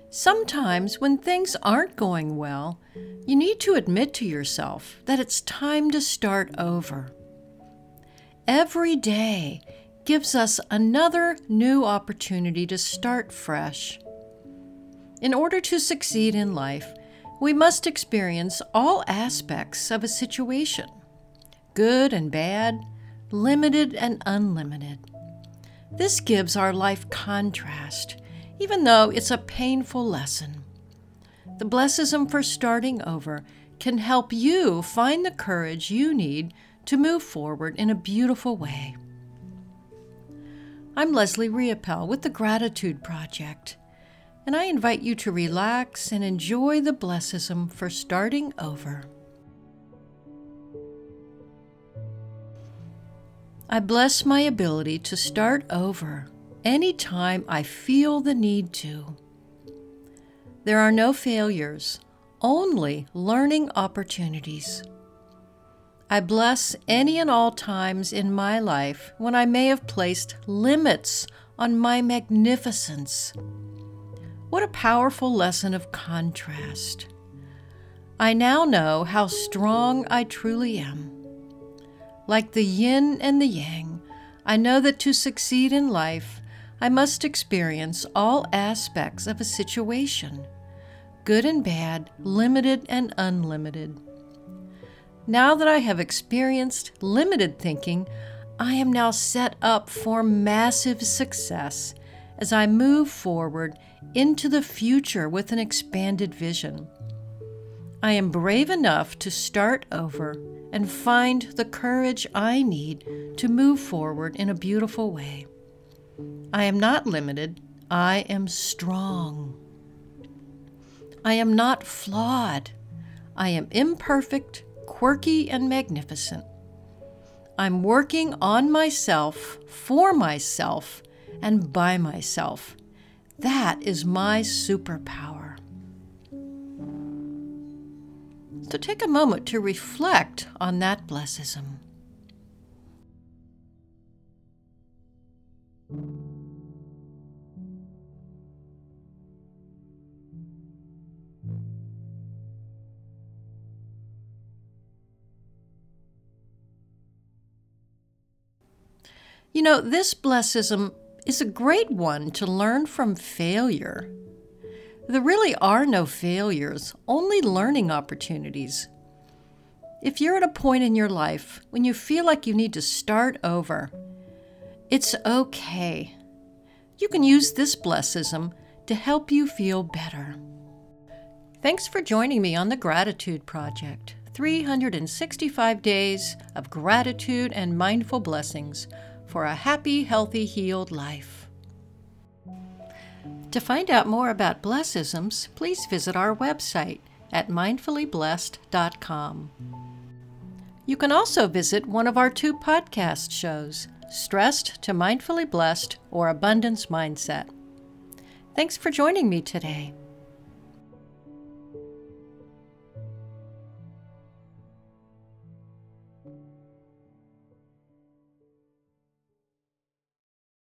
Sometimes when things aren't going well, you need to admit to yourself that it's time to start over. Every day gives us another new opportunity to start fresh. In order to succeed in life, we must experience all aspects of a situation, good and bad, limited and unlimited. This gives our life contrast, even though it's a painful lesson. The blessism for starting over can help you find the courage you need to move forward in a beautiful way. I'm Leslie Riopel with the Gratitude Project, and I invite you to relax and enjoy the blessism for starting over. I bless my ability to start over anytime I feel the need to. There are no failures, only learning opportunities. I bless any and all times in my life when I may have placed limits on my magnificence. What a powerful lesson of contrast. I now know how strong I truly am. Like the yin and the yang, I know that to succeed in life, I must experience all aspects of a situation, good and bad, limited and unlimited. Now that I have experienced limited thinking, I am now set up for massive success as I move forward into the future with an expanded vision. I am brave enough to start over and find the courage I need to move forward in a beautiful way. I am not limited. I am strong. I am not flawed. I am imperfect, quirky, and magnificent. I'm working on myself, for myself, and by myself. That is my superpower. So take a moment to reflect on that blessism. You know, this blessism is a great one to learn from failure. There really are no failures, only learning opportunities. If you're at a point in your life when you feel like you need to start over, it's okay. You can use this blessism to help you feel better. Thanks for joining me on the Gratitude Project. 365 days of gratitude and mindful blessings for a happy, healthy, healed life. To find out more about blessisms, please visit our website at mindfullyblessed.com. You can also visit one of our 2 podcast shows, Stressed to Mindfully Blessed or Abundance Mindset. Thanks for joining me today.